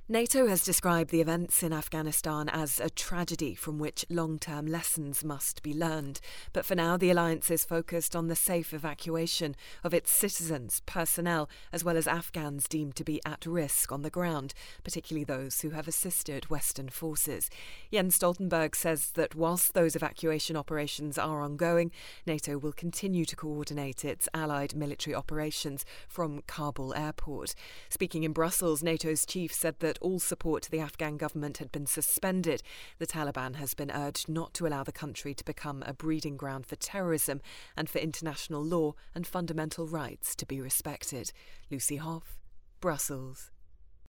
NATO has described the events in Afghanistan as a tragedy from which long-term lessons must be learned. But for now, the alliance is focused on the safe evacuation of its citizens, personnel, as well as Afghans deemed to be at risk on the ground, particularly those who have assisted Western forces. Jens Stoltenberg says that whilst those evacuation operations are ongoing, NATO will continue to coordinate its allied military operations from Kabul airport. Speaking in Brussels, NATO's chief said that all support to the Afghan government had been suspended. The Taliban has been urged not to allow the country to become a breeding ground for terrorism and for international law and fundamental rights to be respected. Lucy Hoff, Brussels.